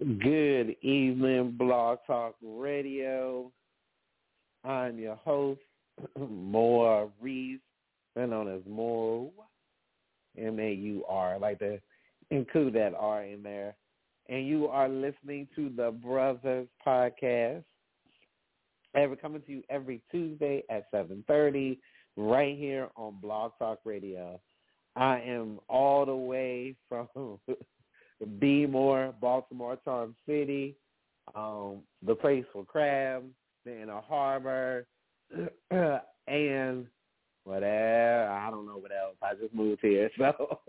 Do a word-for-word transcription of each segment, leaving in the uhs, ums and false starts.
Good evening, Blog Talk Radio. I'm your host, Moore Reese, better known as Moore, M A U R. I like to include that R in there. And you are listening to the Brothers Podcast. Ever coming to you every Tuesday at seven thirty, right here on Blog Talk Radio. I am all the way from Bmore, Baltimore, Charm City, um, the place for crabs, the Inner Harbor, and whatever. I don't know what else. I just moved here, so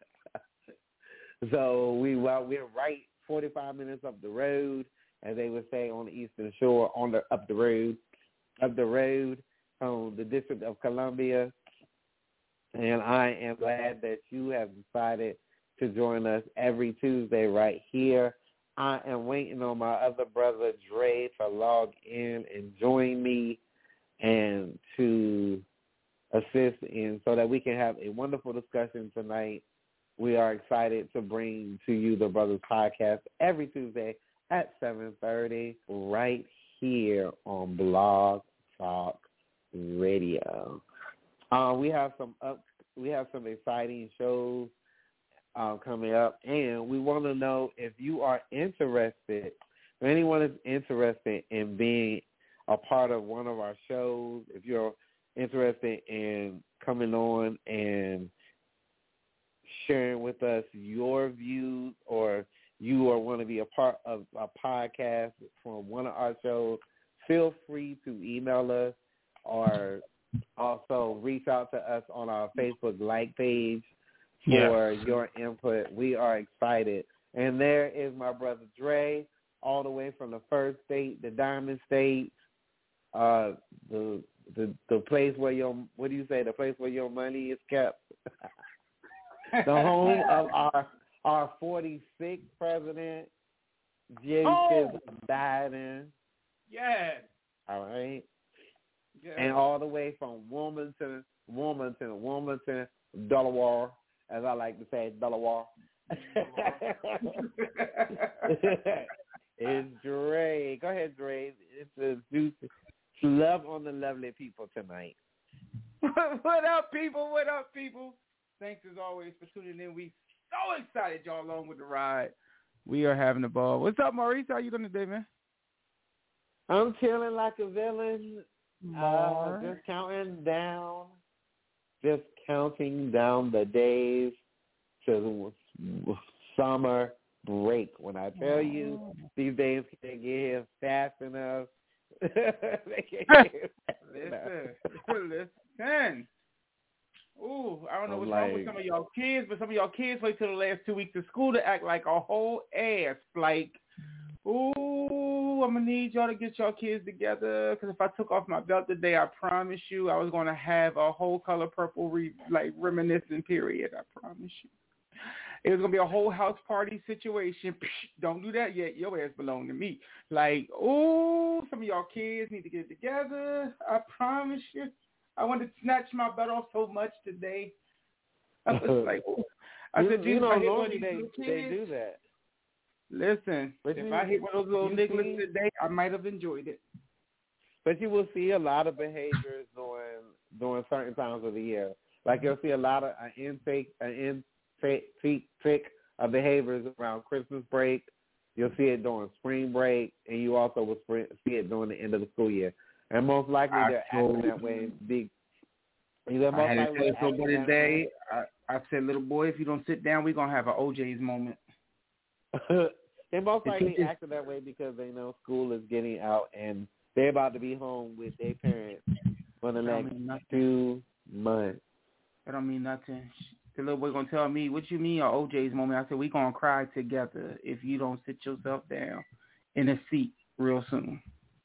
so we well we're right forty-five minutes up the road, as they would say on the Eastern Shore, on the up the road, up the road from the District of Columbia. And I am glad that you have decided to join us every Tuesday right here. I am waiting on my other brother, Dre, to log in and join me and to assist in so that we can have a wonderful discussion tonight. We are excited to bring to you the Brothers Podcast every Tuesday at seven thirty right here on Blog Talk Radio. Uh, we have some up, we have some exciting shows uh, coming up, and we want to know if you are interested, if anyone is interested in being a part of one of our shows, if you're interested in coming on and sharing with us your views, or you or want to be a part of a podcast from one of our shows, feel free to email us or also reach out to us on our Facebook like page for yes. your input. We are excited. And there is my brother Dre, all the way from the first state, the Diamond State, uh, the the the place where your, what do you say, the place where your money is kept. The home of our our forty-sixth president, Joseph oh. Biden. Yes. All right. Yes. And all the way from Wilmington, Wilmington, Wilmington, Delaware, as I like to say, Delaware. It's Dre. Go ahead, Dre. It's a juicy love on the lovely people tonight. What up, people? What up, people? Thanks as always for tuning in. We so excited y'all along with the ride. We are having a ball. What's up, Maurice? How you doing today, man? I'm chilling like a villain. Uh, just counting down, just counting down the days to summer break. When I tell you these days can't get here fast enough. They can't get here fast listen, enough. listen. Ooh, I don't know I'm what's like, wrong with some of y'all kids, but some of y'all kids wait till the last two weeks of school to act like a whole ass. Like, ooh, I'm going to need y'all to get y'all kids together, because if I took off my belt today, I promise you I was going to have a whole color purple, re- like, reminiscent period. I promise you. It was going to be a whole house party situation. Psh, don't do that yet. Your ass belong to me. Like, ooh, some of y'all kids need to get together. I promise you. I wanted to snatch my butt off so much today. I was like, ooh. I said, you, you know, normally they, they do that. Listen, but if you, I hit one of those little nigglets today, I might have enjoyed it. But you will see a lot of behaviors during during certain times of the year. Like you'll see a lot of an intake, an intake of behaviors around Christmas break. You'll see it during spring break, and you also will see it during the end of the school year. And most likely I they're told, acting that way. Big. Most I had to tell somebody today. I, I said, little boy, if you don't sit down, we're gonna have an O J's moment. They most likely acting that way because they know school is getting out and they're about to be home with their parents for the next two months. That don't mean nothing. The little boy gonna tell me, what you mean, our O J's moment? I said, we gonna cry together if you don't sit yourself down in a seat real soon.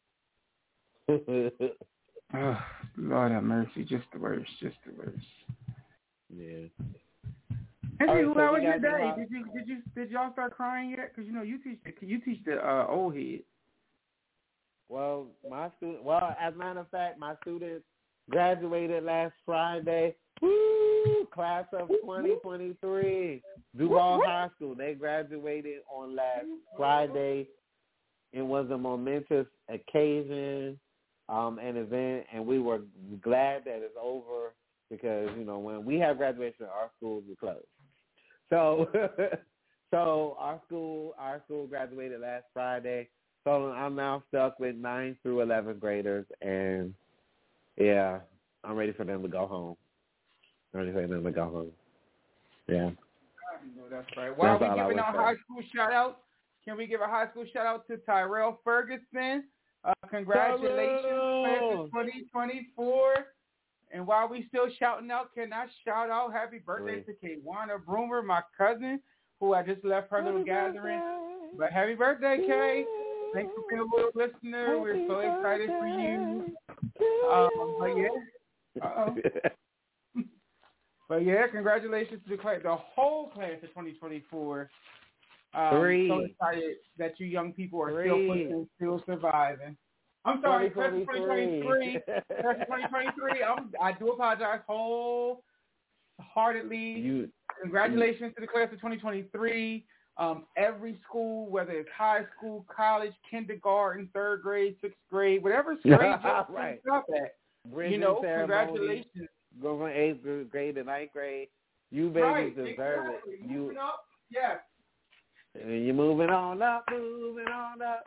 Oh, Lord have mercy, just the worst, just the worst. Yeah. Hey, right, who, so how was your day? about... Did you did you did y'all start crying yet? Because you know you teach the you teach the uh, old head. Well, my student. Well, as a matter of fact, my students graduated last Friday. Woo! Class of twenty twenty-three. Duval High School. They graduated on last Friday. It was a momentous occasion, um, an event, and we were glad that it's over because, you know, when we have graduation, our schools are closed. So, so our school, our school graduated last Friday. So I'm now stuck with nine through eleventh graders, and yeah, I'm ready for them to go home. I'm ready for them to go home. Yeah. That's right. While That's we giving out say. high school shout outs, can we give a high school shout out to Tyrell Ferguson? Uh, congratulations, class of twenty twenty-four. And while we still shouting out, can I shout out happy birthday to Kaywana Broomer, my cousin, who I just left her little gathering. But happy birthday, Kay. Thanks for being a little listener. Happy We're so excited birthday. for you. Um, but yeah. Uh-oh. But yeah, congratulations to the class, the whole class of twenty twenty-four. Um, Three. So excited that you young people are Three. still pushing, still surviving. I'm sorry, class of twenty twenty-three. Class of twenty twenty-three. I'm, I do apologize wholeheartedly. You, Congratulations you. to the class of twenty twenty-three. Um, every school, whether it's high school, college, kindergarten, third grade, sixth grade, whatever grade you're right. up at, Bridget you know, ceremony, congratulations. Go from eighth grade to ninth grade. You babies right, deserve exactly. it. You moving up, yes. You're moving on up, moving on up.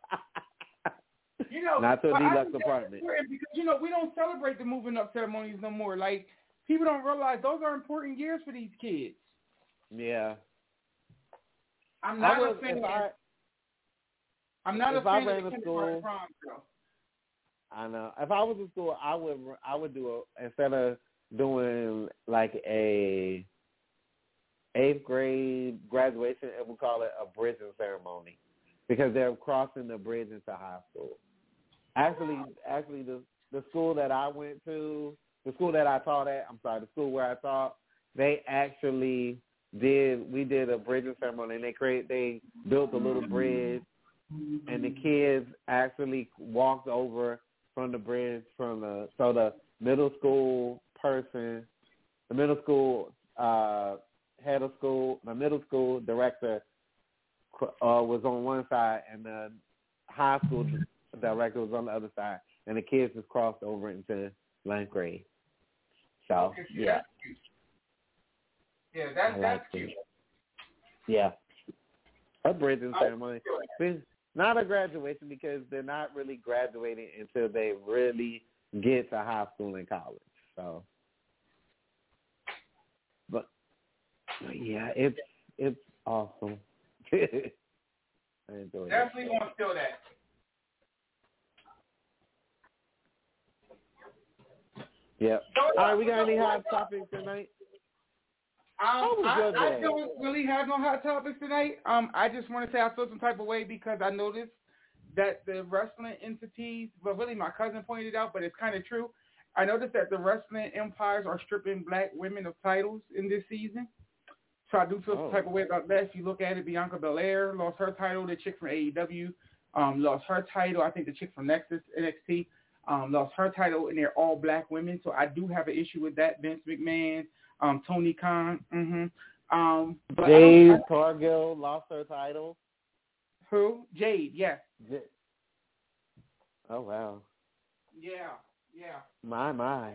You know, not to a deluxe apartment. Because, you know, we don't celebrate the moving up ceremonies no more. Like, people don't realize those are important years for these kids. Yeah. I'm not was, a fan. I, I'm not if a fan I of ran the a school, prom show. I know. If I was in school, I would I would do a instead of doing like a eighth grade graduation, and we call it a bridging ceremony because they're crossing the bridge into high school. Actually, actually, the the school that I went to, the school that I taught at, I'm sorry, the school where I taught, they actually did. We did a bridging ceremony, and they create they built a little bridge, and the kids actually walked over from the bridge from the so the middle school person, the middle school uh, head of school, the middle school director uh, was on one side, and the high school director was on the other side, and the kids just crossed over into ninth grade. So yeah, yeah, that, I that's like cute. it. Yeah, a bridging ceremony. Not a graduation because they're not really graduating until they really get to high school and college. So, but, but yeah, it's it's awesome. I enjoy Definitely it. want to feel that. Yep. So, All right, we got any hot topics tonight? Um, I, I don't really have no hot topics tonight. Um, I just want to say I feel some type of way because I noticed that the wrestling entities, well, really my cousin pointed it out, but it's kind of true. I noticed that the wrestling empires are stripping black women of titles in this season. So I do feel oh. some type of way about that. If you look at it, Bianca Belair lost her title. The chick from A E W um, lost her title. I think the chick from Nexus N X T um, lost her title, and they're all black women. So I do have an issue with that. Vince McMahon. Um, Tony Khan, mm-hmm. Um, but Jade I Cargill lost her title. Who? Jade, yes. J- oh wow. Yeah, yeah. My my.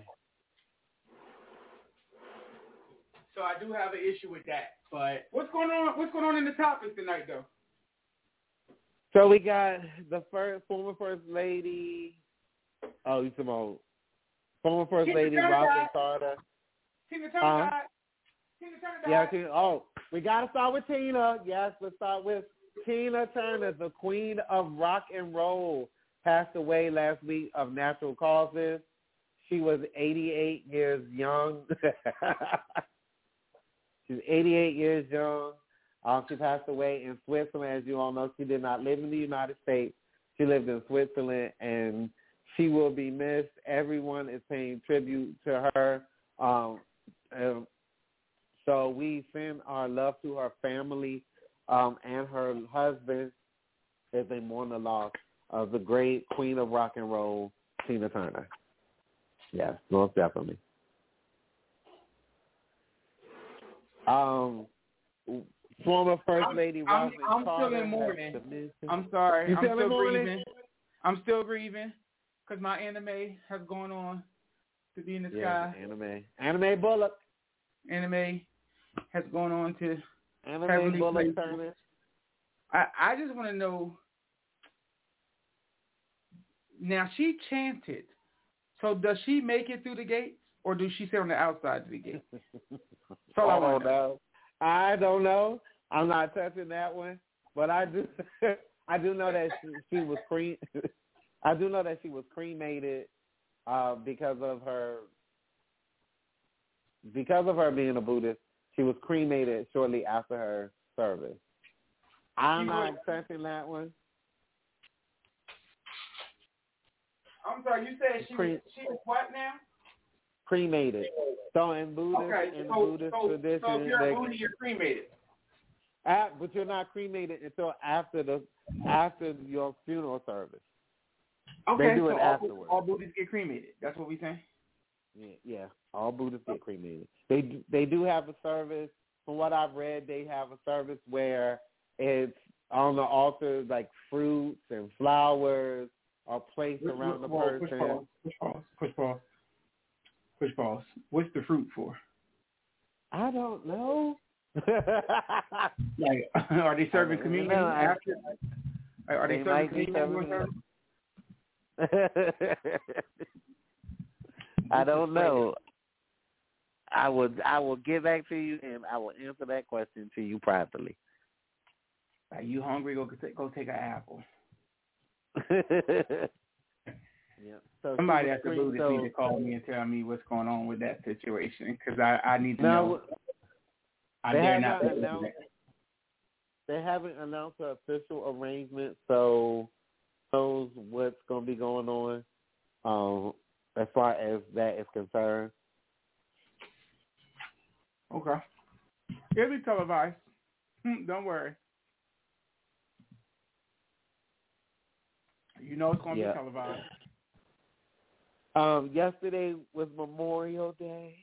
So I do have an issue with that. But what's going on? What's going on in the topics tonight, though? So we got the first former first lady. Oh, you talking about former first Tina lady Rosalynn Carter. Tina Turner um, died. Tina Turner died. Yeah, Tina, oh, we got to start with Tina. Yes, let's start with Tina Turner, the queen of rock and roll, passed away last week of natural causes. She was eighty-eight years young. She's eighty-eight years young. Um, she passed away in Switzerland. As you all know, she did not live in the United States. She lived in Switzerland, and she will be missed. Everyone is paying tribute to her. Um, Um, so we send our love to her family um, and her husband as they mourn the loss of the great queen of rock and roll, Tina Turner. Yes, most definitely. Um, former First Lady I'm, Rosalynn I'm, I'm Carter still in has mourning. submitted. I'm sorry. You I'm still in still mourning? grieving. I'm still grieving because my anime has gone on to be in the Yeah, sky. anime. Anime Bullock. Anime has gone on to Anime heavenly Bullock places. Turner. I, I just want to know. Now, she chanted. So does she make it through the gates, or does she sit on the outside of the gates? That's all I, I want don't know. I don't know. I'm not touching that one. But I do I do know that she, she was cre- I do know that she was cremated uh, because of her because of her being a Buddhist. She was cremated shortly after her service. I'm not accepting that one. I'm sorry, you said she was, she was what now? Cremated. So in Buddhist, okay, in so, the Buddhist so, tradition, so if you're they, a Buddhist, you're cremated. At, but you're not cremated until after the after your funeral service. Okay, they do it so afterwards. All, all Buddhists get cremated. That's what we saying. Yeah, yeah, all Buddhists get cremated. They do, they do have a service. From what I've read, they have a service where it's on the altar, like fruits and flowers are placed Push, around the well, person. Push pause. Push pause. Push pause. Push pause. What's the fruit for? I don't know. Like, are they serving communion know. after? Are they, they serving might be communion? serving. I don't know. I would I will get back to you and I will answer that question to you privately. Are you hungry? Go go take an apple. Yeah. So somebody at the Buddhist so, need to call me and tell me what's going on with that situation because I, I need to no, know. I dare not. not announced, they haven't announced an official arrangement, so knows what's going to be going on um, as far as that is concerned. Okay. It'll be televised. Don't worry. You know it's going to yeah. be televised. Um, yesterday was Memorial Day,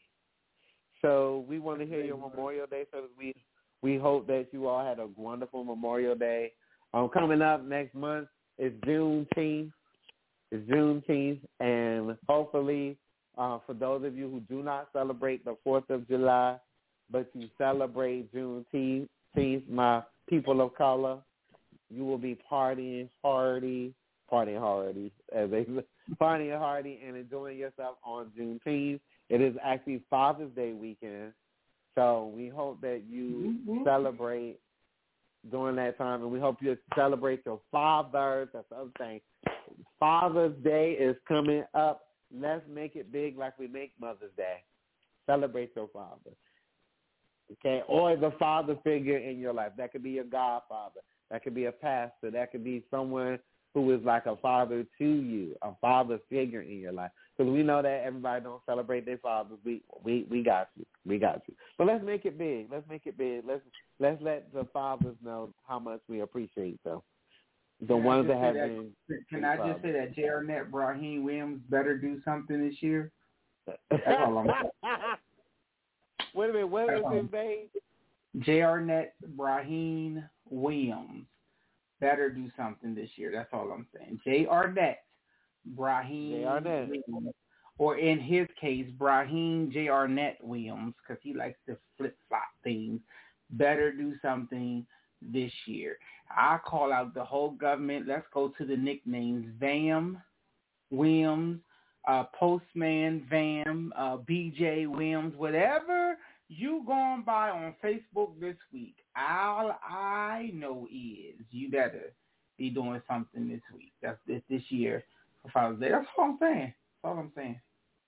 so we want to hear your Memorial Day service. We we hope that you all had a wonderful Memorial Day. Um, coming up next month is Juneteenth. It's Juneteenth, and hopefully, uh, for those of you who do not celebrate the Fourth of July, but you celebrate Juneteenth, my people of color, you will be partying hardy, partying hardy, as they partying hardy and enjoying yourself on Juneteenth. It is actually Father's Day weekend, so we hope that you mm-hmm. celebrate during that time, and we hope you celebrate your fathers. That's the other thing. Father's Day is coming up. Let's make it big like we make Mother's Day. Celebrate your father. Okay, or the father figure in your life. That could be your godfather. That could be a pastor. That could be someone who is like a father to you, a father figure in your life. Because we know that everybody don't celebrate their fathers. We we we got you. We got you. But let's make it big. Let's make it big. Let's let's let the fathers know how much we appreciate them. The can ones that have that, been. Can I just say that J R. Net Brahim Williams better do something this year? That's all I'm saying. Wait a minute, what is his name? J R. Net Brahim Williams better do something this year. That's all I'm saying. J R. Net Brahim J R. Net. Williams, or in his case, Brahim J R. Net Williams, because he likes to flip-flop things, better do something this year. I call out the whole government. Let's go to the nicknames. Vam Williams, uh, Postman Vam, uh, B J Williams, whatever you going by on Facebook this week, all I know is you better be doing something this week. That's this, this year for Father's Day. That's all I'm saying. That's all I'm saying.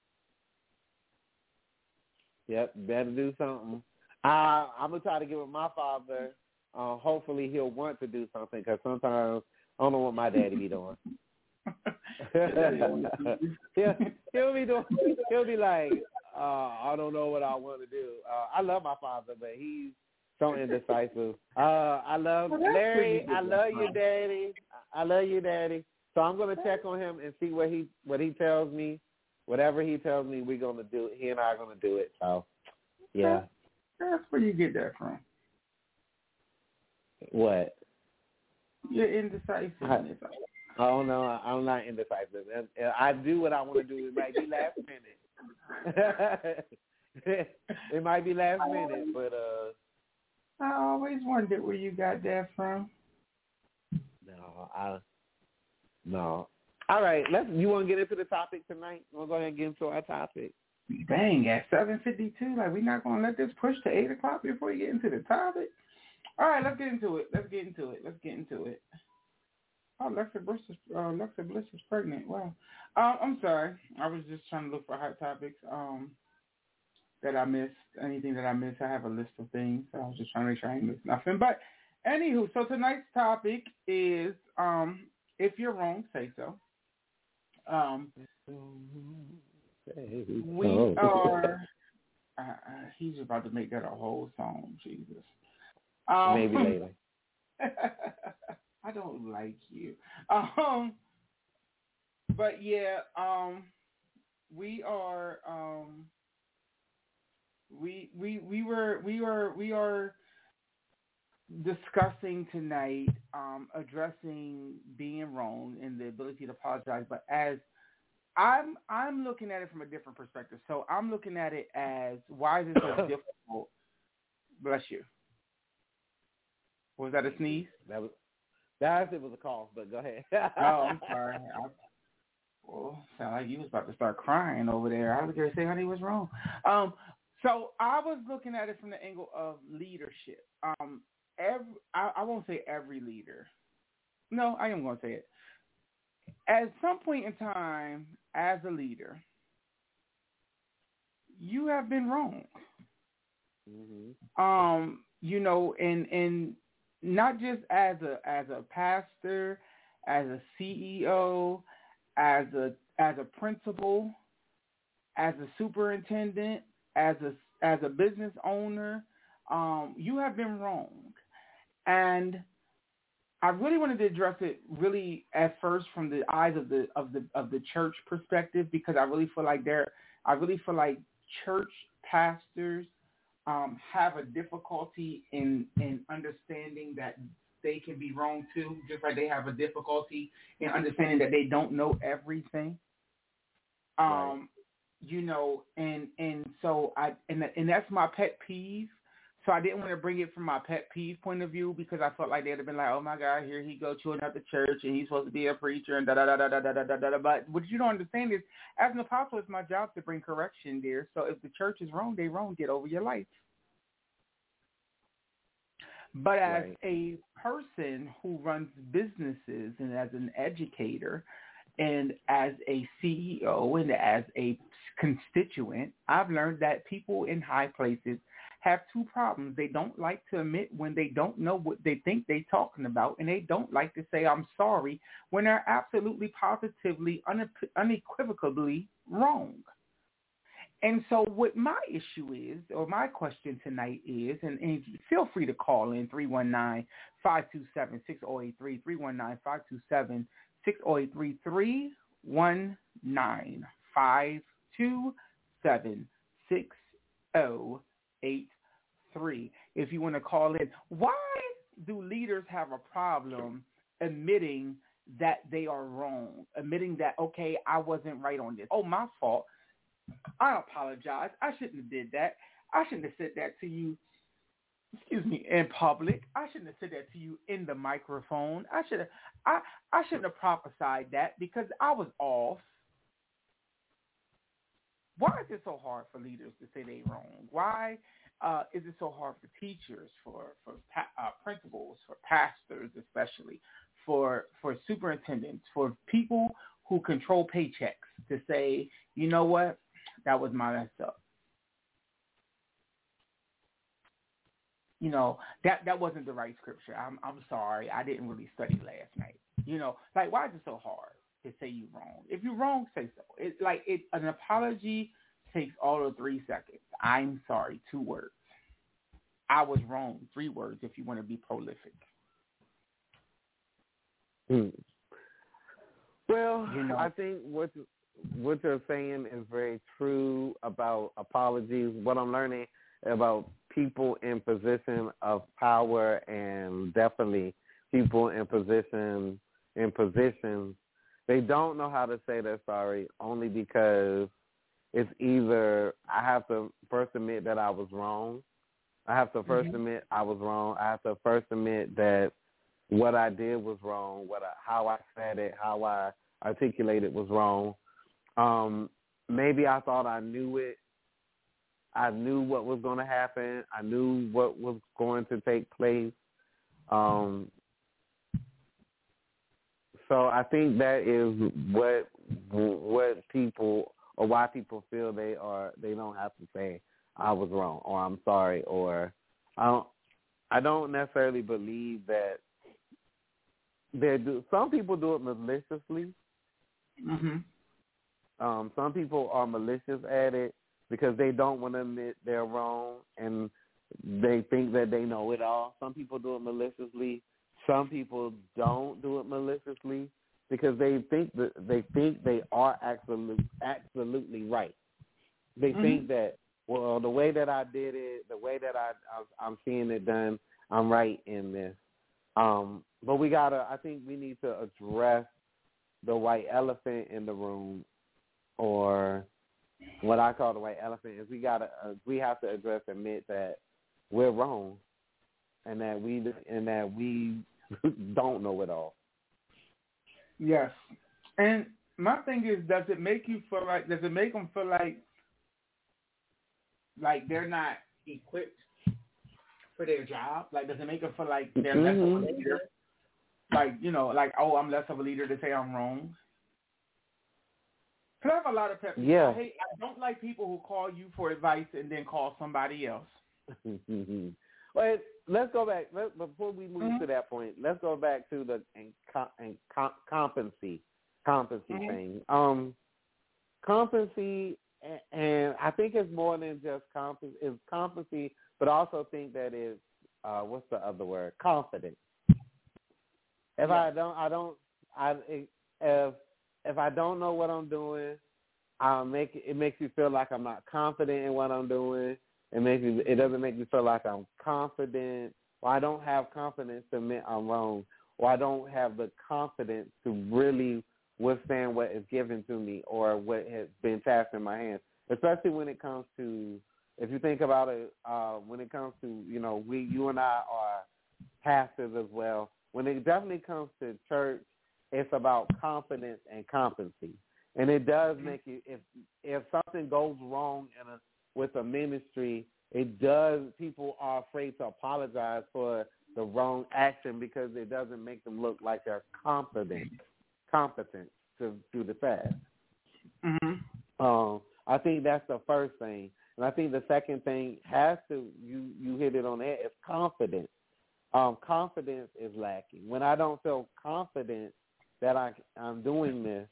Yep, better do something. I, I'm going to try to get with my father. Uh, hopefully he'll want to do something because sometimes I don't know what my daddy be doing. he'll, he'll be doing. He'll be like, uh, I don't know what I want to do. Uh, I love my father, but he's so indecisive. Uh, I love Larry. I love you, Daddy. I love you, Daddy. So I'm gonna check on him and see what he what he tells me. whatever he tells me we're gonna do, he and I are gonna do it. So, yeah. That's where you get that from. What? You're indecisiveness. Oh no, I'm not indecisive. I do what I want to do. It might be last minute. It might be last minute, but uh. I always wondered where you got that from. No, I. No. All right, let's. You want to get into the topic tonight? We'll go ahead and get into our topic. Dang, at seven fifty-two, like we're not gonna let this push to eight o'clock before we get into the topic. All right, let's get into it. Let's get into it. Let's get into it. Oh, Alexa Bliss is, uh, Alexa Bliss is pregnant. Wow. Um, I'm sorry. I was just trying to look for hot topics um, that I missed. Anything that I missed, I have a list of things. So I was just trying to make sure I ain't missed nothing. But anywho, so tonight's topic is um, if you're wrong, say so. Um, we are. Uh, uh, he's about to make that a whole song. Jesus. Um, Maybe later. I don't like you. Um, but yeah, um, we are, um, we, we, we were, we are, we are discussing tonight, um, addressing being wrong and the ability to apologize. But as I'm, I'm looking at it from a different perspective. So I'm looking at it as, why is it so difficult? Bless you. Was that a sneeze? That was. That it was a cough, but go ahead. Oh, I'm sorry. I, well, sound like you was about to start crying over there. I was going to say, honey, what's wrong? Um, so I was looking at it from the angle of leadership. Um, every, I, I won't say every leader. No, I am going to say it. At some point in time, as a leader, you have been wrong. Mm-hmm. Um, you know, and and. Not just as a as a pastor, as a C E O, as a as a principal, as a superintendent, as a as a business owner, um, you have been wrong. And I really wanted to address it really at first from the eyes of the of the of the church perspective, because I really feel like there I really feel like church pastors Um, have a difficulty in, in understanding that they can be wrong too, just like they have a difficulty in understanding that they don't know everything. Um, right. You know, and and so I and and that's my pet peeve. So I didn't want to bring it from my pet peeve point of view, because I felt like they'd have been like, oh my God, here he go chewing up the church and he's supposed to be a preacher and da da da da da da da da. But what you don't understand is, as an apostle, it's my job to bring correction there. So if the church is wrong, they wrong. Get over your life. But as right. a person who runs businesses and as an educator and as a C E O and as a constituent, I've learned that people in high places have two problems. They don't like to admit when they don't know what they think they're talking about, and they don't like to say, I'm sorry, when they're absolutely, positively, unequivocally wrong. And so what my issue is, or my question tonight is, and, and feel free to call in three one nine, five two seven, six zero eight three, three one nine, five two seven, six zero eight three, three one nine, five two seven, six zero eight three. If you want to call in, why do leaders have a problem admitting that they are wrong, admitting that, okay, I wasn't right on this. Oh, my fault. I apologize. I shouldn't have did that. I shouldn't have said that to you, excuse me, in public. I shouldn't have said that to you in the microphone. I should have, I, I shouldn't have prophesied that because I was off. Why is it so hard for leaders to say they're wrong? Why uh, is it so hard for teachers, for, for uh, principals, for pastors especially, for for superintendents, for people who control paychecks to say, you know what, that was my mess up. You know, that, that wasn't the right scripture. I'm I'm sorry. I didn't really study last night. You know, like, why is it so hard to say you're wrong? If you're wrong, say so. It's like it, an apology takes all of three seconds. I'm sorry, two words. I was wrong, three words if you want to be prolific. Hmm. Well, you know, I think what's what you're saying is very true about apologies. What I'm learning about people in position of power and definitely people in position in positions, they don't know how to say they're sorry only because it's either I have to first admit that I was wrong. I have to first mm-hmm. admit I was wrong. I have to first admit that what I did was wrong, what I, how I said it, how I articulated was wrong. Um, maybe I thought I knew it. I knew what was going to happen. I knew what was going to take place. Um, so I think that is what what people or why people feel they are they don't have to say I was wrong or I'm sorry or I don't I don't necessarily believe that they do. Some people do it maliciously. Mm-hmm. Um, some people are malicious at it because they don't want to admit they're wrong and they think that they know it all. Some people do it maliciously. Some people don't do it maliciously because they think that they think they are absolutely absolutely right. They mm-hmm. think that, well, the way that I did it, the way that I, I I'm seeing it done, I'm right in this. Um, but we gotta. I think we need to address the white elephant in the room, or what I call the white elephant is we gotta. Uh, we have to address, admit that we're wrong, and that we and that we don't know it all. Yes, and my thing is, does it make you feel like? Does it make them feel like, like they're not equipped for their job? Like, does it make them feel like they're mm-hmm. less of a leader? Like, you know, like, oh, I'm less of a leader to say I'm wrong. Cause I have a lot of pet peeves. Yeah. I hate. I don't like people who call you for advice and then call somebody else. Well, let's go back. Let, before we move mm-hmm. to that point, let's go back to the and com, competency, competency mm-hmm. thing. Um, competency, and I think it's more than just competency. It's competency, but I also think that it's uh, what's the other word? Confidence. If yeah. I don't, I don't, I if if I don't know what I'm doing, I make it makes me feel like I'm not confident in what I'm doing. It makes me, it doesn't make me feel like I'm confident, or I don't have confidence to admit I'm wrong, or I don't have the confidence to really withstand what is given to me or what has been tasked in my hands. Especially when it comes to, if you think about it, uh, when it comes to, you know, we, you and I are pastors as well. When it definitely comes to church, it's about confidence and competency. And it does make you, if if something goes wrong in a with a ministry, it does, people are afraid to apologize for the wrong action because it doesn't make them look like they're competent, competent to do the task. Mm-hmm. Um, I think that's the first thing. And I think the second thing has to, you, you hit it on there, is confidence. Um, confidence is lacking. When I don't feel confident that I, I'm doing this,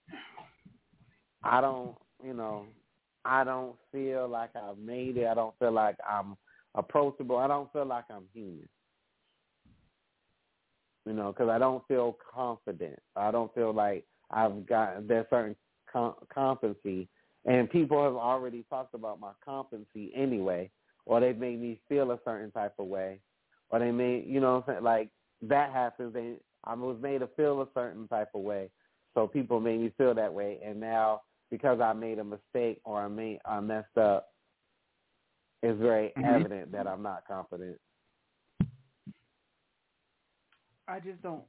I don't, you know, I don't feel like I've made it. I don't feel like I'm approachable. I don't feel like I'm human. You know, because I don't feel confident. I don't feel like I've got, there's certain com- competency. And people have already talked about my competency anyway, or they've made me feel a certain type of way, or they made, you know what I'm saying, like that happens. They, I was made to feel a certain type of way. So people made me feel that way. And now, because I made a mistake or I made I messed up, it's very mm-hmm. evident that I'm not confident. I just don't.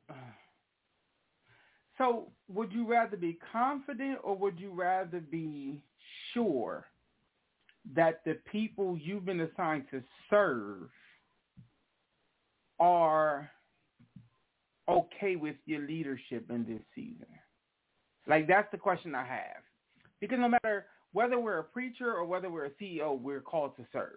So, would you rather be confident or would you rather be sure that the people you've been assigned to serve are okay with your leadership in this season? Like, that's the question I have. Because no matter whether we're a preacher or whether we're a C E O, we're called to serve.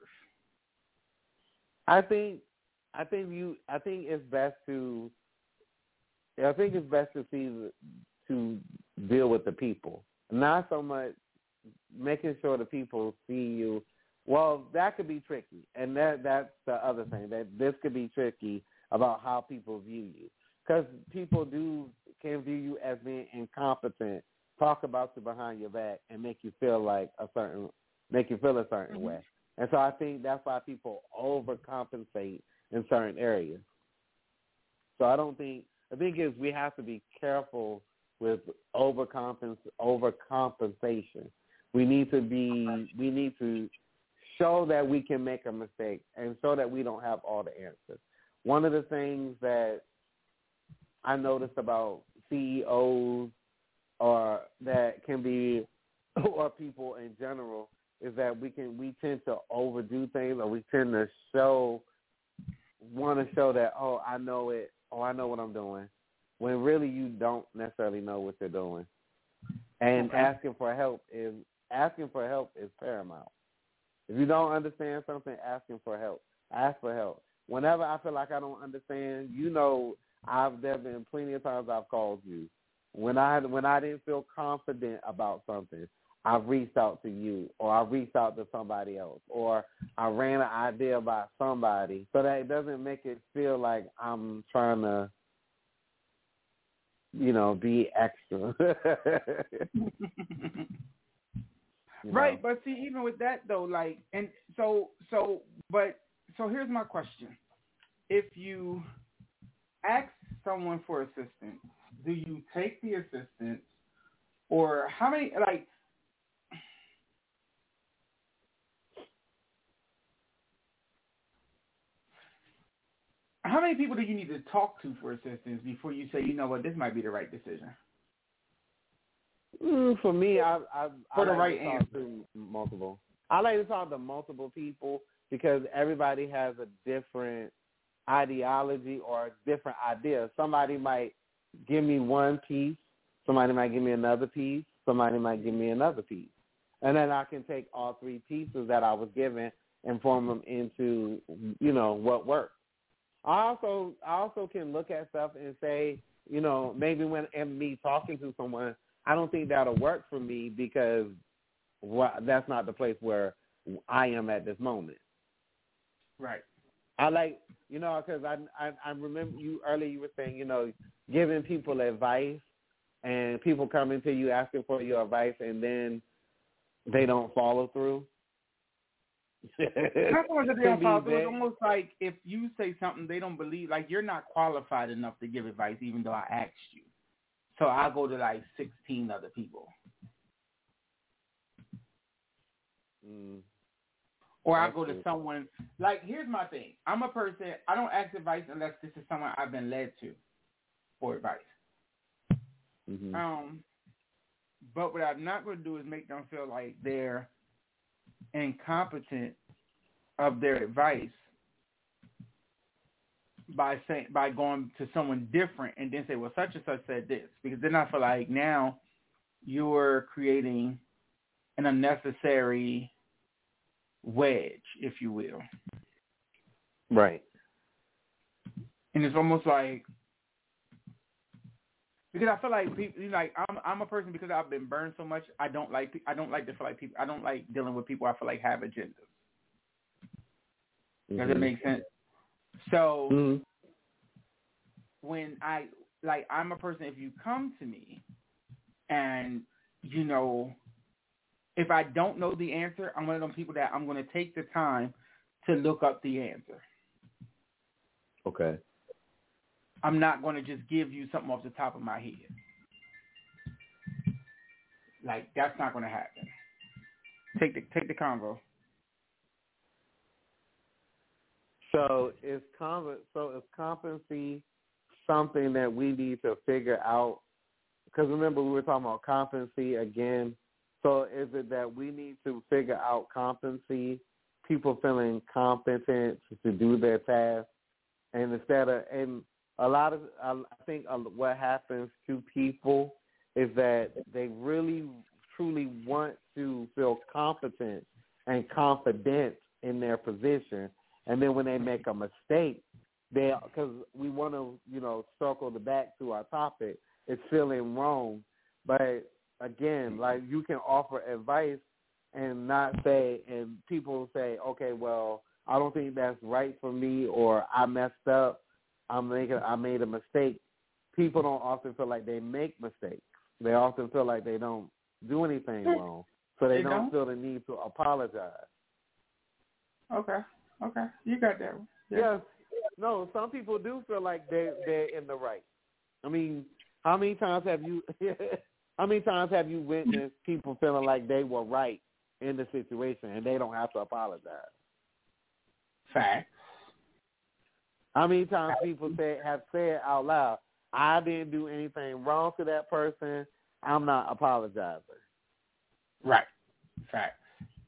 I think, I think you, I think it's best to, I think it's best to see, to deal with the people, not so much making sure the people see you. Well, that could be tricky, and that that's the other thing, that this could be tricky about how people view you, because people do can view you as being incompetent, talk about you behind your back and make you feel like a certain, make you feel a certain mm-hmm. way. And so I think that's why people overcompensate in certain areas. So I don't think, the thing is we have to be careful with overcompens overcompensation. We need to be, we need to show that we can make a mistake and show that we don't have all the answers. One of the things that I noticed about C E Os or that can be, or people in general, is that we can, we tend to overdo things, or we tend to show, want to show that, oh, I know it, oh, I know what I'm doing, when really you don't necessarily know what you're doing. And okay. asking for help is, asking for help is paramount. If you don't understand something, asking for help. Ask for help. Whenever I feel like I don't understand, you know, I've there been plenty of times I've called you. When I when I didn't feel confident about something, I've reached out to you, or I reached out to somebody else, or I ran an idea by somebody, so that it doesn't make it feel like I'm trying to, you know, be extra. You know? Right, but see, even with that though, like, and so, so, but, so here's my question. If you ask someone for assistance, do you take the assistance, or how many, like, how many people do you need to talk to for assistance before you say, you know what, this might be the right decision? Mm, for me, I I, for I the like right to talk answer. to multiple. I like to talk to multiple people because everybody has a different ideology or a different idea. Somebody might give me one piece, somebody might give me another piece, somebody might give me another piece, and then I can take all three pieces that I was given and form them into, you know, what works. I also I also can look at stuff and say, you know, maybe when in me talking to someone, I don't think that'll work for me because well, that's not the place where I am at this moment. Right. I like, you know, because I, I I remember you earlier, you were saying, you know, giving people advice and people coming to you asking for your advice and then they don't follow through. Not so much that they don't follow through. It's almost like if you say something they don't believe, like you're not qualified enough to give advice even though I asked you. So I'll go to like sixteen other people. Mm. Or I go to someone, like, here's my thing. I'm a person, I don't ask advice unless this is someone I've been led to for advice. Mm-hmm. Um, but what I'm not going to do is make them feel like they're incompetent of their advice by saying by going to someone different and then say, well, such and such said this. Because then I feel like now you're creating an unnecessary wedge, if you will. Right. And it's almost like, because I feel like people, you know, like I'm I'm a person, because I've been burned so much, I don't like I don't like to feel like people I don't like dealing with people I feel like have agendas. Mm-hmm. Does it make sense? So mm-hmm. when I like I'm a person, if you come to me and you know, if I don't know the answer, I'm one of those people that I'm going to take the time to look up the answer. Okay. I'm not going to just give you something off the top of my head. Like, that's not going to happen. Take the take the convo. So is com- so is competency something that we need to figure out? Because remember, we were talking about competency again. So is it that we need to figure out competency, people feeling competent to do their task, and instead of, and a lot of, I think what happens to people is that they really, truly want to feel competent and confident in their position, and then when they make a mistake, they, because we want to, you know, circle the back to our topic, it's feeling wrong, but again, like you can offer advice and not say, and people say, okay, well, I don't think that's right for me, or I messed up, I'm making, I made a mistake. People don't often feel like they make mistakes. They often feel like they don't do anything wrong, so they, they don't, don't feel the need to apologize. Okay, okay, you got that one. Yeah. Yes. No, some people do feel like they they're in the right. I mean, how many times have you how many times have you witnessed people feeling like they were right in the situation and they don't have to apologize? Fact. How many times people say have said out loud, I didn't do anything wrong to that person, I'm not apologizing. Right. Fact.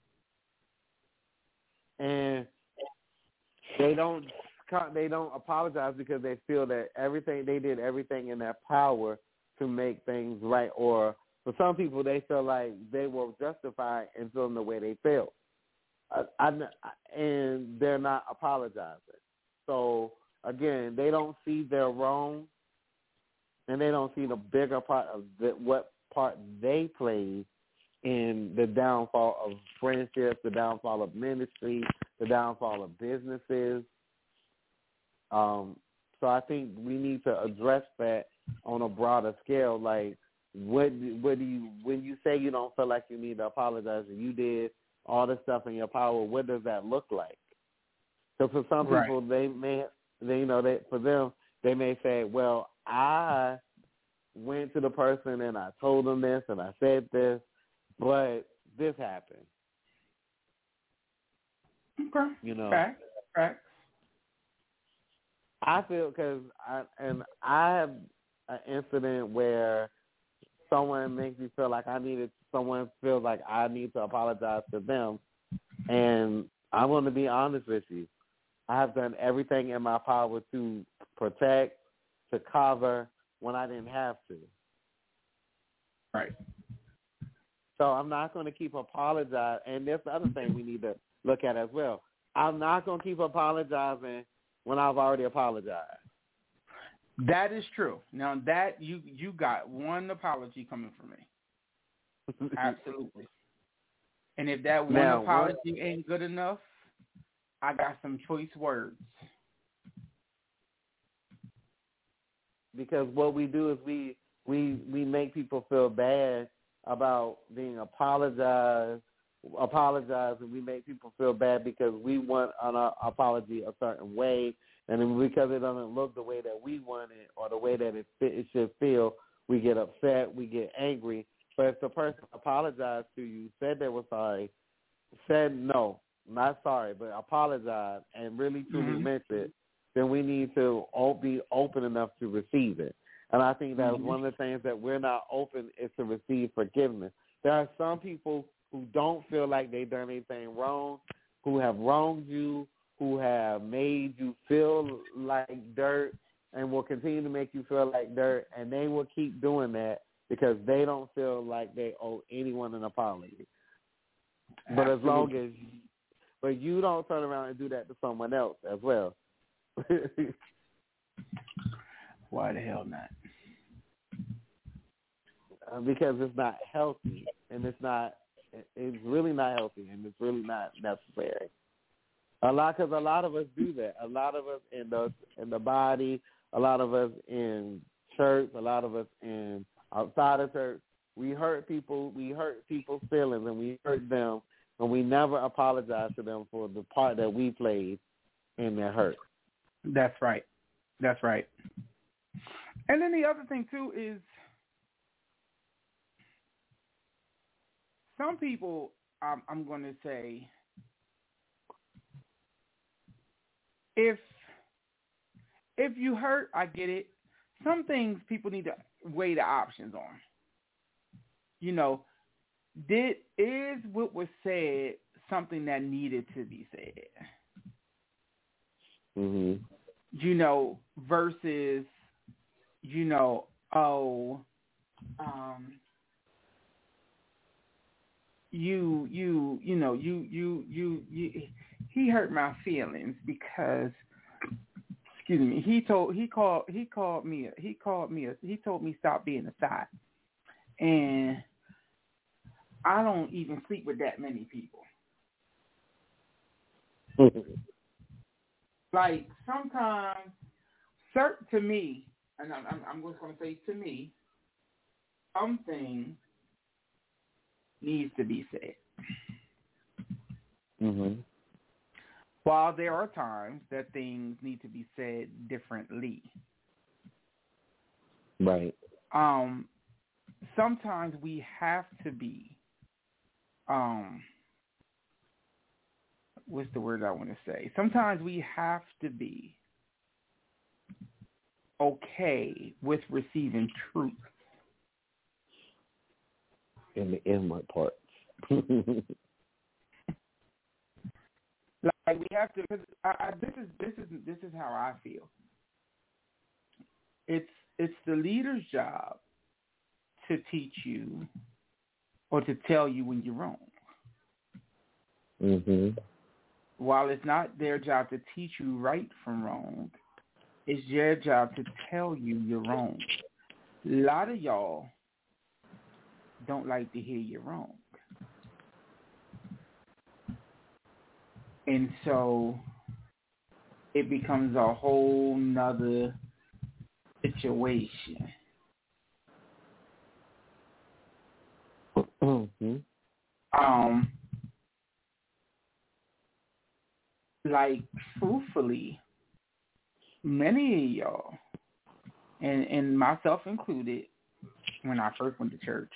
And they don't they don't apologize because they feel that everything they did everything in their power to make things right, or for some people they feel like they were justified in feeling the way they felt, I, I, and they're not apologizing. So again, they don't see their wrong, and they don't see the bigger part of the, what part they played in the downfall of friendships, the downfall of ministry, the downfall of businesses. Um, so I think we need to address that on a broader scale. Like, what, what do you, when you say you don't feel like you need to apologize and you did all the stuff in your power, what does that look like? So for some Right. people, they may, they, you know, they, for them, they may say, well, I went to the person and I told them this and I said this, but this happened. Okay. You know. Fact. Fact. I feel because I and I have an incident where someone makes me feel like I needed. Someone feels like I need to apologize to them, and I'm going to be honest with you. I have done everything in my power to protect, to cover when I didn't have to. Right. So I'm not going to keep apologizing. And that's the other thing we need to look at as well. I'm not going to keep apologizing when I've already apologized. That is true. Now that you you got one apology coming from me. Absolutely. And if that one now, apology one, ain't good enough, I got some choice words. Because what we do is we we we make people feel bad about being apologized, apologize, and we make people feel bad because we want an apology a certain way, and then because it doesn't look the way that we want it or the way that it fit, it should feel, we get upset, we get angry. But if the person apologized to you, said they were sorry, said no, not sorry, but apologized and really truly Mm-hmm. meant it, then we need to be open enough to receive it. And I think that's mm-hmm. one of the things that we're not open is to receive forgiveness. There are some people who don't feel like they've done anything wrong, who have wronged you, who have made you feel like dirt and will continue to make you feel like dirt, and they will keep doing that because they don't feel like they owe anyone an apology. Absolutely. But as long as, but you don't turn around and do that to someone else as well. Why the hell not? Uh, because it's not healthy, and it's not. It's really not healthy, and it's really not necessary. A lot, because a lot of us do that. A lot of us in the in the body, a lot of us in church, a lot of us in outside of church. We hurt people. We hurt people's feelings, and we hurt them, and we never apologize to them for the part that we played in their hurt. That's right. That's right. And then the other thing too is some people. Um, I'm going to say. If if you hurt, I get it. Some things people need to weigh the options on. You know, did is what was said something that needed to be said? Mm-hmm. You know, versus, you know, oh, um, you you you know you you you you. He hurt my feelings because, excuse me, he told he called he called me he called me he told me stop being a side, and I don't even sleep with that many people. Like sometimes, certain to me, and I'm I'm just gonna say to me, something needs to be said. Mhm. While there are times that things need to be said differently. Right. Um, sometimes we have to be, um, what's the word I want to say? Sometimes we have to be okay with receiving truth. In the inward parts. Like we have to. Cause I, I, this is this is this is how I feel. It's it's the leader's job to teach you or to tell you when you're wrong. Mhm. While it's not their job to teach you right from wrong, it's their job to tell you you're wrong. A lot of y'all don't like to hear you're wrong. And so it becomes a whole nother situation. Mm-hmm. Um, like, truthfully, many of y'all, and, and myself included, when I first went to church,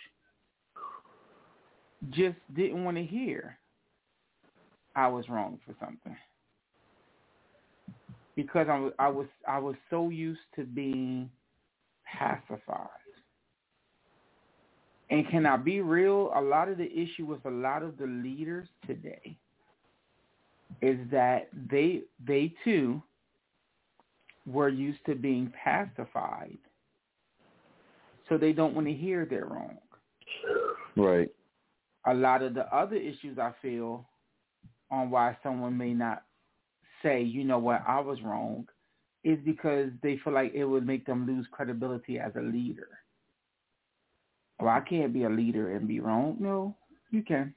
just didn't want to hear I was wrong for something. Because I was, I was, I was so used to being pacified. And can I be real? A lot of the issue with a lot of the leaders today is that they they too were used to being pacified, so they don't want to hear they're wrong. Right. A lot of the other issues I feel on why someone may not say, you know what, I was wrong, is because they feel like it would make them lose credibility as a leader. Well, I can't be a leader and be wrong. No, you can.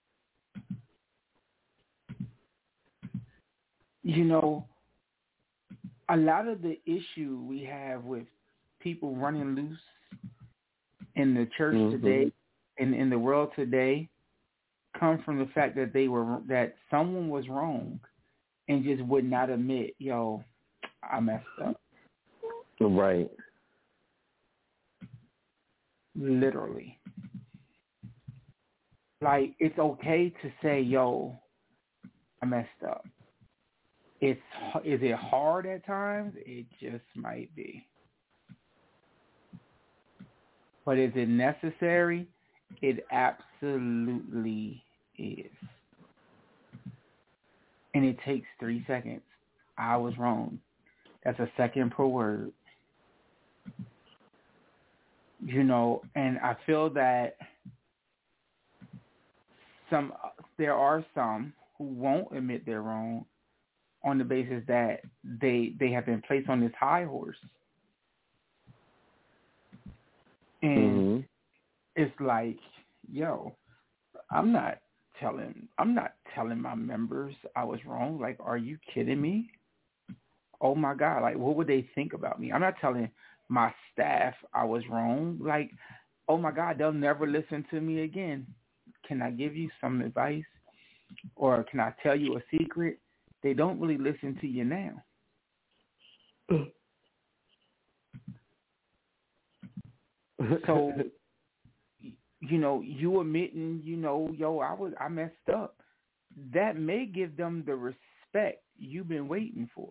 You know, a lot of the issue we have with people running loose in the church mm-hmm. today and in the world today come from the fact that they were that someone was wrong and just would not admit, yo, I messed up. Right. Literally. Like, it's okay to say, yo, I messed up. It's is it hard at times? It just might be. But is it necessary? It absolutely is. And it takes three seconds. I was wrong. That's a second per word. You know, and I feel that some there are some who won't admit they're wrong on the basis that they they have been placed on this high horse. And mm-hmm. it's like, yo, I'm not telling I'm not telling my members I was wrong. Like, are you kidding me? Oh my God, like, what would they think about me? I'm not telling my staff I was wrong. Like, oh my God, they'll never listen to me again. Can I give you some advice? Or can I tell you a secret? They don't really listen to you now. So, you know, you admitting, you know, yo, I was I messed up. That may give them the respect you've been waiting for.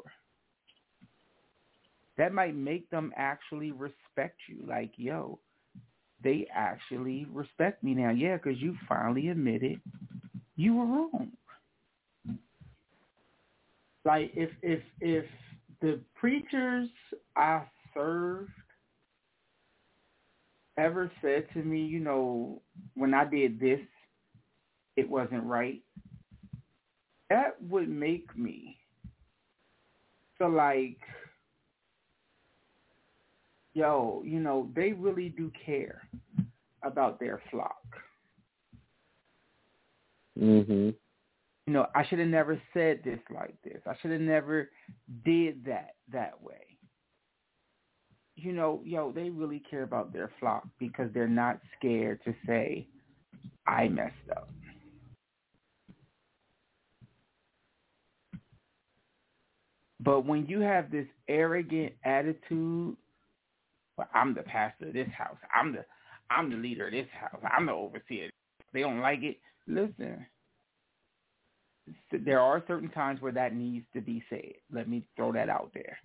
That might make them actually respect you. Like, yo, they actually respect me now. Yeah, because you finally admitted you were wrong. Like, if if if the preachers I served ever said to me, you know, when I did this, it wasn't right, that would make me feel like, yo, you know, they really do care about their flock. Mm-hmm. You know, I should have never said this like this. I should have never did that that way. you know, yo, they really care about their flock because they're not scared to say, I messed up. But when you have this arrogant attitude, well, I'm the pastor of this house. I'm the I'm the leader of this house. I'm the overseer. They don't like it. Listen, there are certain times where that needs to be said. Let me throw that out there.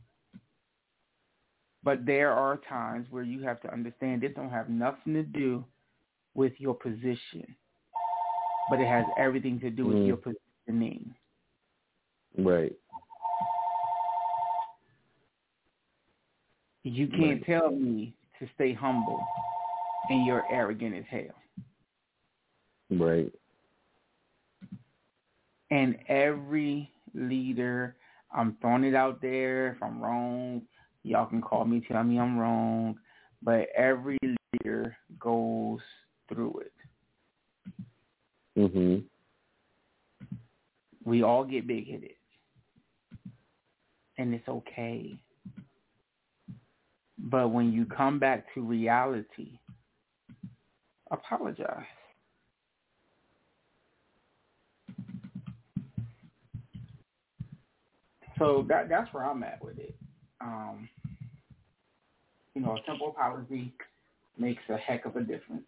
But there are times where you have to understand this don't have nothing to do with your position, but it has everything to do with mm. your positioning. Right. You can't right. tell me to stay humble and you're arrogant as hell. Right. And every leader, I'm throwing it out there. If I'm wrong, y'all can call me, tell me I'm wrong. But every leader goes through it. Mhm. We all get big-headed. And it's okay. But when you come back to reality, apologize. So that that's where I'm at with it. Um, you know, a simple apology makes a heck of a difference.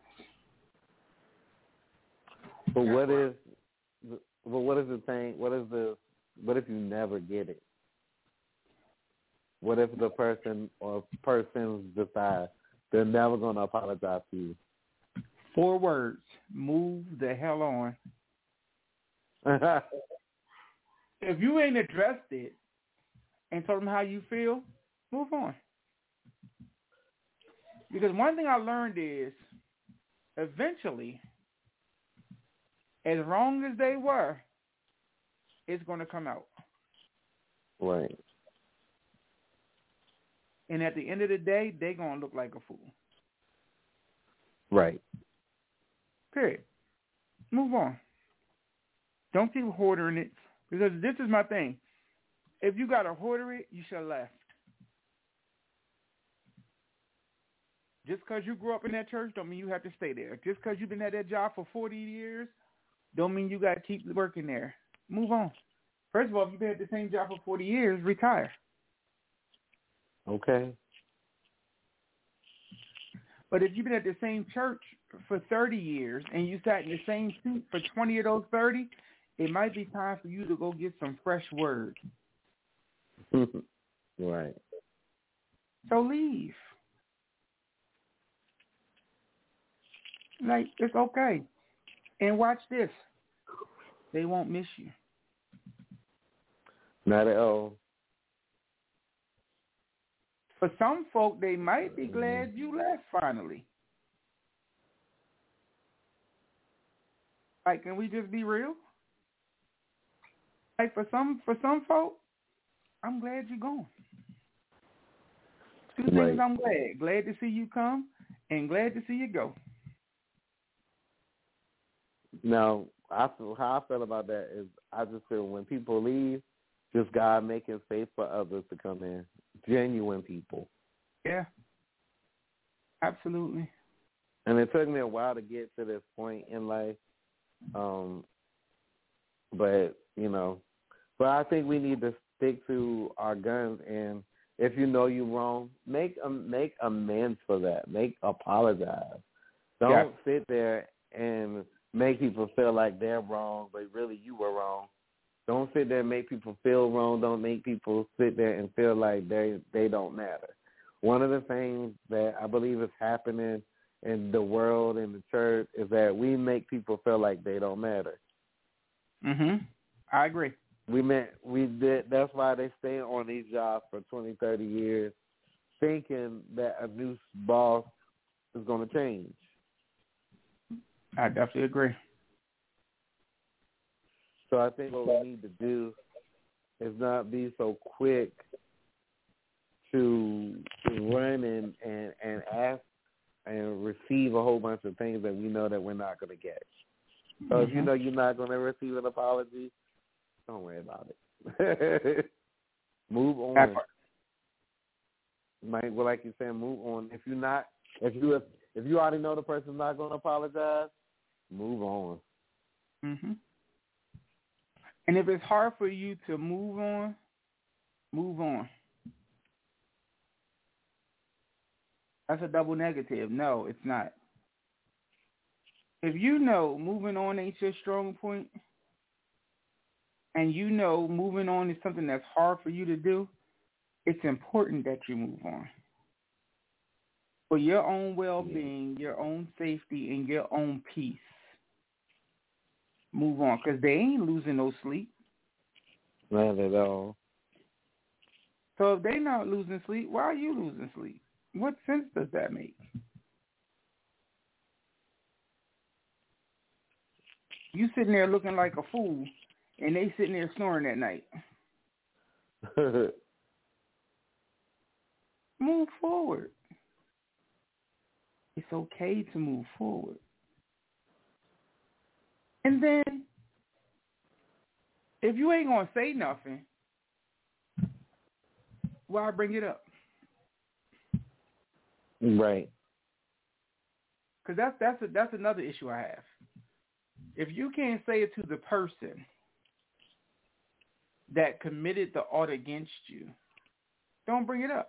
But what is, but what is the thing? What is the? What if you never get it? What if the person or persons decide they're never going to apologize to you? Four words: move the hell on. If you ain't addressed it and told them how you feel, move on. Because one thing I learned is, eventually, as wrong as they were, it's going to come out. Right. And at the end of the day, they're going to look like a fool. Right. Period. Move on. Don't keep hoarding it. Because this is my thing. If you got to hoarder it, you should have left. Just because you grew up in that church don't mean you have to stay there. Just because you've been at that job for forty years don't mean you got to keep working there. Move on. First of all, if you've been at the same job for forty years, retire. Okay. But if you've been at the same church for thirty years and you sat in the same seat for twenty of those thirty, it might be time for you to go get some fresh words. Right. So leave. Like, it's okay. And watch this. They won't miss you. Not at all. For some folk, they might be glad you left finally. Like, can we just be real? Like, for some for some folk, I'm glad you're gone. Two things right. I'm glad. Glad to see you come and glad to see you go. Now, I feel, how I feel about that is I just feel when people leave, just God making space for others to come in. Genuine people. Yeah. Absolutely. And it took me a while to get to this point in life. Um, but, you know, but I think we need to stick to our guns, and if you know you're wrong, make um, make amends for that. Make apologize. Don't yeah. sit there and make people feel like they're wrong, but really you were wrong. Don't sit there and make people feel wrong. Don't make people sit there and feel like they they don't matter. One of the things that I believe is happening in the world, in the church, is that we make people feel like they don't matter. Mhm. I agree. We meant we did. That's why they stay on these jobs for twenty, thirty years, thinking that a new boss is going to change. I definitely agree. So I think what we need to do is not be so quick to run and, and, and ask and receive a whole bunch of things that we know that we're not going to get. So mm-hmm. if you know you're not going to receive an apology, don't worry about it. Move on. might, well, like you said, move on. If you're not, if you if, if you already know the person's not going to apologize, move on. Mhm. And if it's hard for you to move on, move on. That's a double negative. No, it's not. If you know moving on ain't your strong point, and you know moving on is something that's hard for you to do, it's important that you move on. For your own well-being, your own safety, and your own peace. Move on, because they ain't losing no sleep. Not at all. So if they not losing sleep, why are you losing sleep? What sense does that make? You sitting there looking like a fool, and they sitting there snoring at night. Move forward. It's okay to move forward. And then, if you ain't going to say nothing, why bring it up? Right. Because that's, that's, a, that's another issue I have. If you can't say it to the person that committed the act against you, don't bring it up.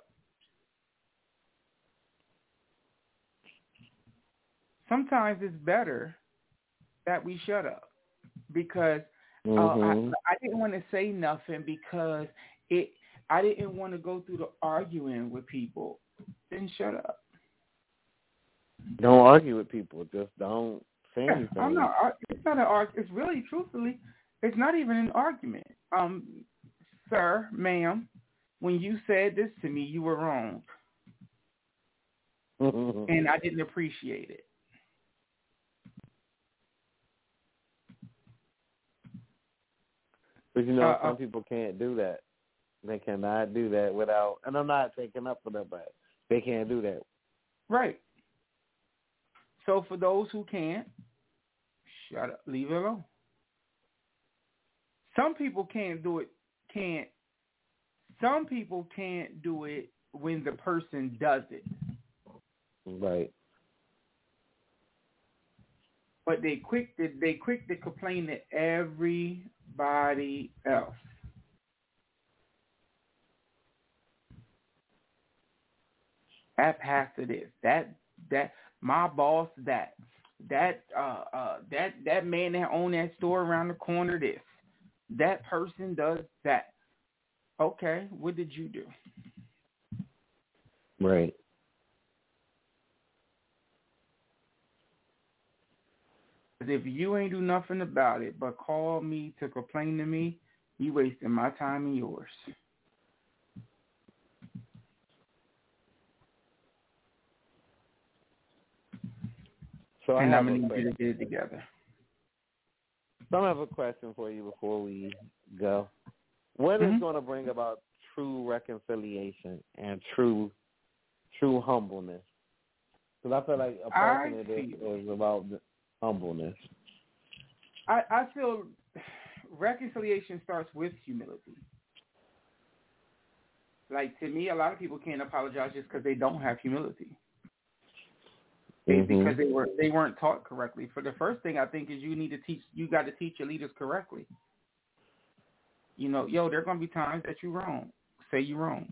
Sometimes it's better that we shut up because mm-hmm. uh, I, I didn't want to say nothing because it. I didn't want to go through the arguing with people. Then shut up. Don't argue with people. Just don't say Yeah, anything. I'm not. It's not an argument. It's really, truthfully, it's not even an argument. Um, sir, ma'am, when you said this to me, you were wrong, and I didn't appreciate it. But you know, uh, some uh, people can't do that. They cannot do that without, and I'm not taking up for that, but they can't do that. Right. So for those who can't, shut up, leave it alone. Some people can't do it, can't, some people can't do it when the person does it. Right. But they quick to, they quick to complain to everybody else. That pastor this, that, that, my boss that, that, uh, uh, that, that man that owned that store around the corner this, that person does that. Okay, what did you do? Right. If you ain't do nothing about it but call me to complain to me, you wasting my time and yours. So I and have I'm going a to need you question. to get it together. So I have a question for you before we go. What mm-hmm. is going to bring about true reconciliation and true true humbleness? Because I feel like a person of this is about humbleness. I, I feel reconciliation starts with humility. Like, to me, a lot of people can't apologize just because they don't have humility. Mm-hmm. Because they were they weren't taught correctly. For the first thing, I think is you need to teach. You got to teach your leaders correctly. You know, yo, there are gonna be times that you're wrong. Say you're wrong,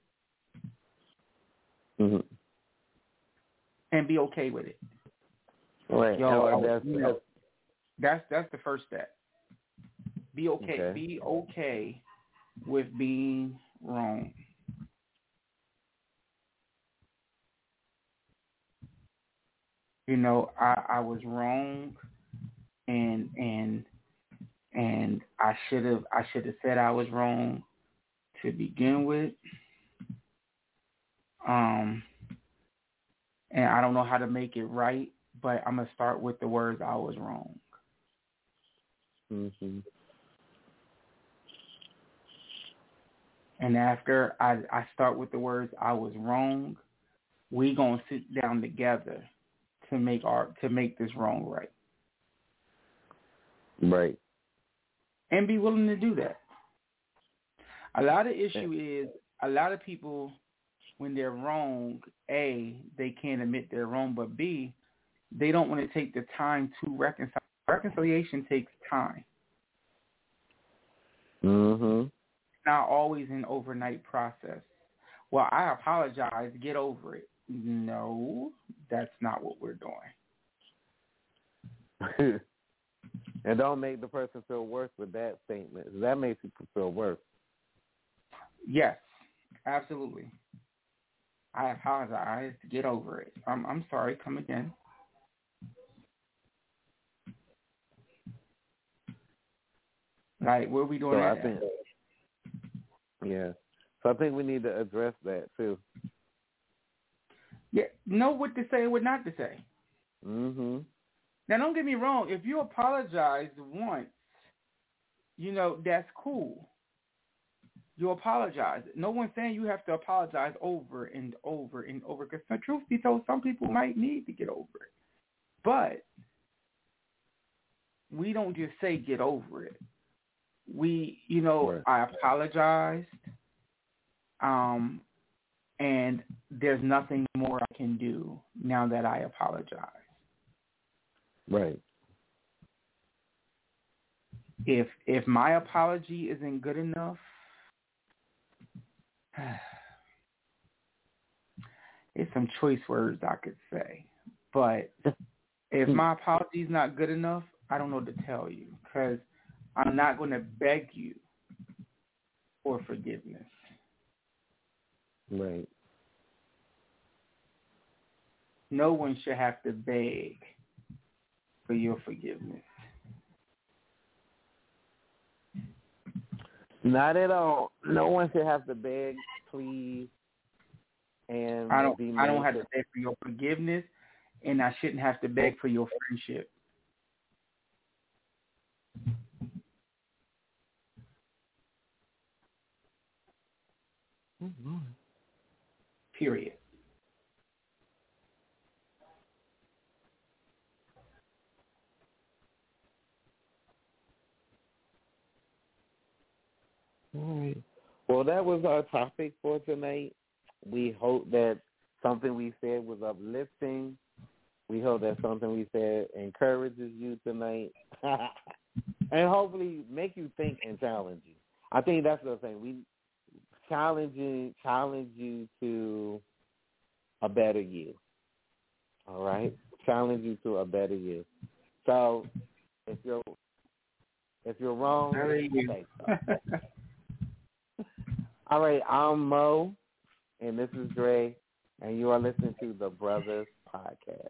mm-hmm. and be okay with it. Right. Yo, no, I, that's, you know, that's that's the first step. Be okay. okay. Be okay with being wrong. You know, I, I was wrong, and and and I should have I should have said I was wrong to begin with. Um, and I don't know how to make it right, but I'm gonna start with the words I was wrong. Mm-hmm. And after I, I start with the words I was wrong, we gonna sit down together to make our to make this wrong right. Right. And be willing to do that. A lot of issue is a lot of people when they're wrong, A, they can't admit they're wrong, but B, they don't want to take the time to reconcile. Reconciliation takes time. Mm-hmm. It's not always an overnight process. Well, I apologize. Get over it. No, that's not what we're doing. And don't make the person feel worse with that statement. That makes people feel worse. Yes, absolutely. I apologize. Get over it. I'm I'm sorry. Come again. Like, where are we doing so that I think, yeah. So I think we need to address that too. Yeah, know what to say and what not to say. Mm-hmm. Now, don't get me wrong. If you apologize once, you know, that's cool. You apologize. No one's saying you have to apologize over and over and over. Because the truth be told, some people might need to get over it. But we don't just say get over it. We, you know, Right. I apologized, um, and there's nothing more I can do now that I apologize. Right. If if my apology isn't good enough, it's some choice words I could say. But if my apology is not good enough, I don't know what to tell you, because I'm not going to beg you for forgiveness. Right. No one should have to beg for your forgiveness. Not at all. No one should have to beg, please, and I don't. be I don't made have to- to beg for your forgiveness, and I shouldn't have to beg for your friendship. Mm-hmm. Period. All right. Well, that was our topic for tonight. We hope that something we said was uplifting. We hope that something we said encourages you tonight. And hopefully make you think and challenge you. I think that's the thing. We challenge you, challenge you to a better you. All right? Challenge you to a better you. So if you're if you're wrong, say so. All right, I'm Mo, and this is Dre, and you are listening to the Brothers Podcast.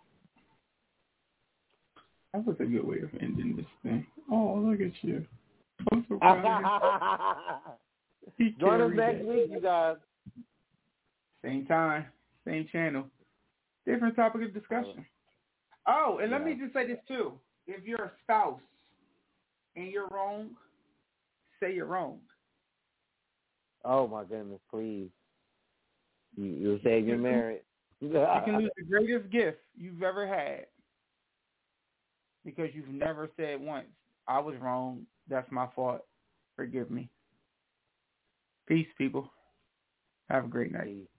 That was a good way of ending this thing. Oh, look at you. I'm so proud of you. Join us next week, you guys. Same time, same channel. Different topic of discussion. Oh, and let Yeah. me just say this too. If you're a spouse and you're wrong, say you're wrong. Oh, my goodness, please. You, you say you're married. You can lose the greatest gift you've ever had because you've never said once, I was wrong, that's my fault, forgive me. Peace, people. Have a great night. Peace.